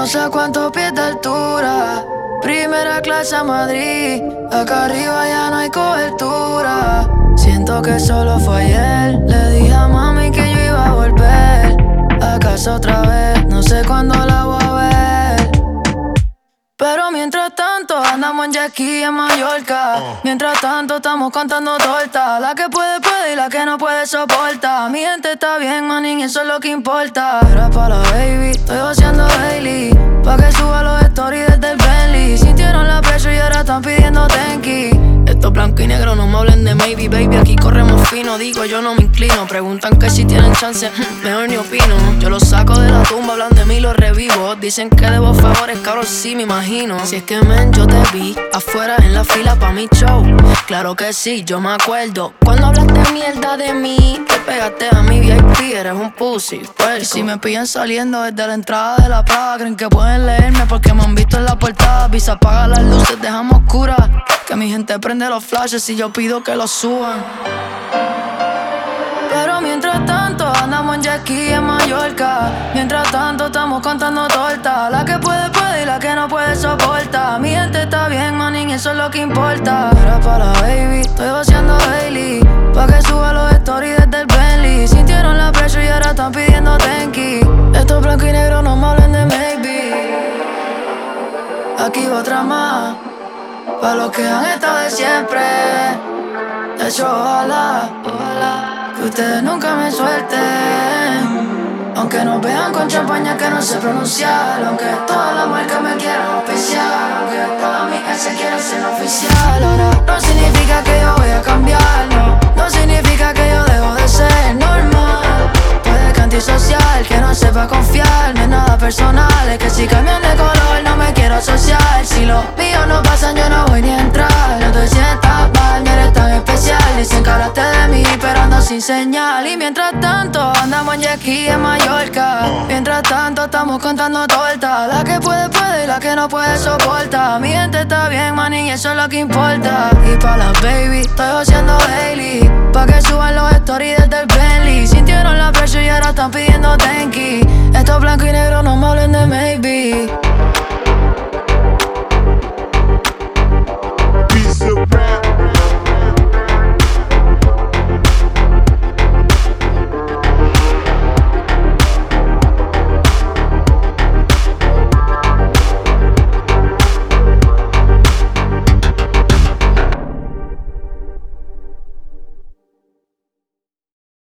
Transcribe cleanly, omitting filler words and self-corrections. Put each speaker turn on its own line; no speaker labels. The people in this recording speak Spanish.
sé a cuántos pies de altura. Primera clase a Madrid. Acá arriba ya no hay cobertura. Siento que solo fue ayer. Le dije a mami que yo iba a volver a casa otra vez. No sé cuándo la voy a ver. Pero mientras tanto andamos en jet ski en Mallorca. Mientras tanto estamos contando tortas. La que puede puede y la que no puede soporta. Mi gente está bien, manín, eso es lo que importa. Era pa' la baby, estoy haciendo daily. Pa' que suba los stories desde el Bentley. Sintieron la presión y ahora están pidiendo tenki. Estos blanco y negro no me hablen de maybe, baby. Aquí corremos fino, digo yo no me inclino. Preguntan que si tienen chance, mejor ni opino. Yo los saco de la tumba, hablan de mí, los revivo. Dicen que debo favores, cabrón, sí me imagino. Si es que men, yo te vi afuera en la fila pa' mi show. Claro que sí, yo me acuerdo. Cuando hablaste mierda de mí, te pegaste a mi VIP, eres un pussy, pues. Y si me pillan saliendo desde la entrada de la plaza, creen que pueden leerme porque me han visto en la portada. Visa, apaga las luces, dejamos oscuras. Que mi gente prende los flashes y yo pido que los suban. Pero mientras tanto andamos en jet ski en Mallorca. Mientras tanto estamos contando tortas. La que puede puede y la que no puede soporta. Mi gente está bien, manín, eso es lo que importa. Era pa' la baby, estoy haciendo daily. Pa' que suba los stories desde el Bentley. Sintieron la presión y ahora están pidiendo tenki. Estos blancos y negros no me hablen de maybe. Aquí va otra más. Pa' los que han estado de siempre. De hecho, ojalá que ustedes nunca me suelten. Aunque nos vean con champaña que no sé pronunciar. Aunque todas las marcas me quieran oficial. Aunque todas mis ex se quieran ser oficial. Ahora no significa que yo voy a cambiar, no. No significa que yo dejo de ser normal. Puede que antisocial, que no sepa confiar. No es nada personal, es que si cambian de color no me quiero asociar. Si los míos no pasan yo no voy ni a entrar. No te sientas mal, no eres tan especial. Dicen que hablaste de mí pero ando sin señal. Y mientras tanto andamos en jet ski en Mallorca. Mientras tanto estamos contando tortas. La que puede puede y la que no puede soporta. Mi gente está bien, manín, y eso es lo que importa. Y pa' las baby estoy haciendo daily. Pa' que suban los stories desde el Bentley. Sintieron la presión y ahora están pidiendo tenki. Estos blancos y negros no me hablen de maybe.